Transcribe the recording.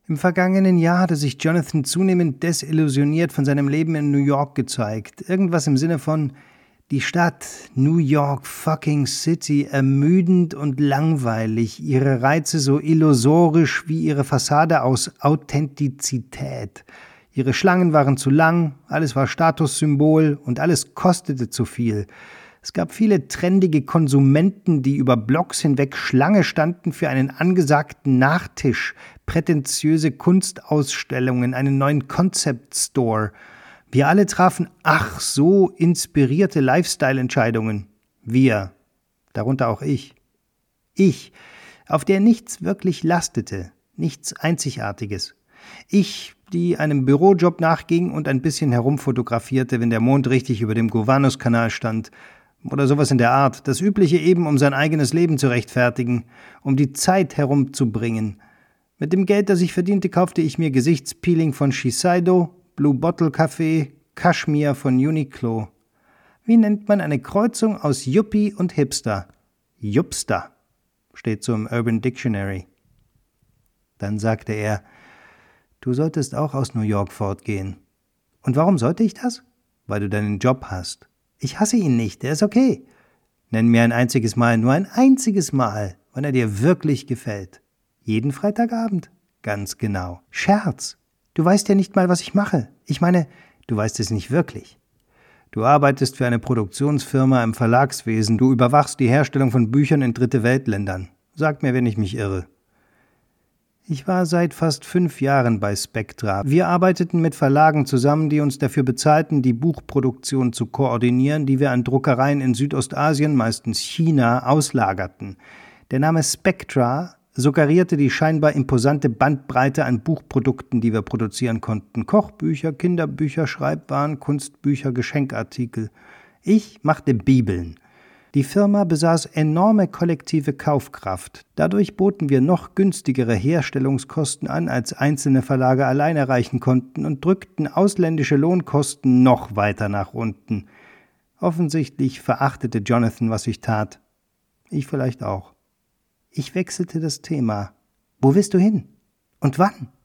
Im vergangenen Jahr hatte sich Jonathan zunehmend desillusioniert von seinem Leben in New York gezeigt. Irgendwas im Sinne von: Die Stadt, New York fucking City, ermüdend und langweilig, ihre Reize so illusorisch wie ihre Fassade aus Authentizität. Ihre Schlangen waren zu lang, alles war Statussymbol und alles kostete zu viel. Es gab viele trendige Konsumenten, die über Blocks hinweg Schlange standen für einen angesagten Nachtisch, prätentiöse Kunstausstellungen, einen neuen Concept Store. Wir alle trafen ach so inspirierte Lifestyle-Entscheidungen. Wir, darunter auch ich. Ich, auf der nichts wirklich lastete, nichts Einzigartiges. Ich, die einem Bürojob nachging und ein bisschen herumfotografierte, wenn der Mond richtig über dem Gowanus-Kanal stand. Oder sowas in der Art, das Übliche eben, um sein eigenes Leben zu rechtfertigen, um die Zeit herumzubringen. Mit dem Geld, das ich verdiente, kaufte ich mir Gesichtspeeling von Shiseido, Blue Bottle Kaffee, Kaschmir von Uniqlo. Wie nennt man eine Kreuzung aus Yuppie und Hipster? Jupster, steht so im Urban Dictionary. Dann sagte er: Du solltest auch aus New York fortgehen. Und warum sollte ich das? Weil du deinen Job hast. Ich hasse ihn nicht, er ist okay. Nenn mir ein einziges Mal, nur ein einziges Mal, wann er dir wirklich gefällt. Jeden Freitagabend? Ganz genau. Scherz. Du weißt ja nicht mal, was ich mache. Ich meine, du weißt es nicht wirklich. Du arbeitest für eine Produktionsfirma im Verlagswesen. Du überwachst die Herstellung von Büchern in Dritte-Welt-Ländern. Sag mir, wenn ich mich irre. Ich war seit fast 5 Jahren bei Spectra. Wir arbeiteten mit Verlagen zusammen, die uns dafür bezahlten, die Buchproduktion zu koordinieren, die wir an Druckereien in Südostasien, meistens China, auslagerten. Der Name Spectra suggerierte die scheinbar imposante Bandbreite an Buchprodukten, die wir produzieren konnten. Kochbücher, Kinderbücher, Schreibwaren, Kunstbücher, Geschenkartikel. Ich machte Bibeln. Die Firma besaß enorme kollektive Kaufkraft. Dadurch boten wir noch günstigere Herstellungskosten an, als einzelne Verlage allein erreichen konnten, und drückten ausländische Lohnkosten noch weiter nach unten. Offensichtlich verachtete Jonathan, was ich tat. Ich vielleicht auch. Ich wechselte das Thema. Wo willst du hin? Und wann?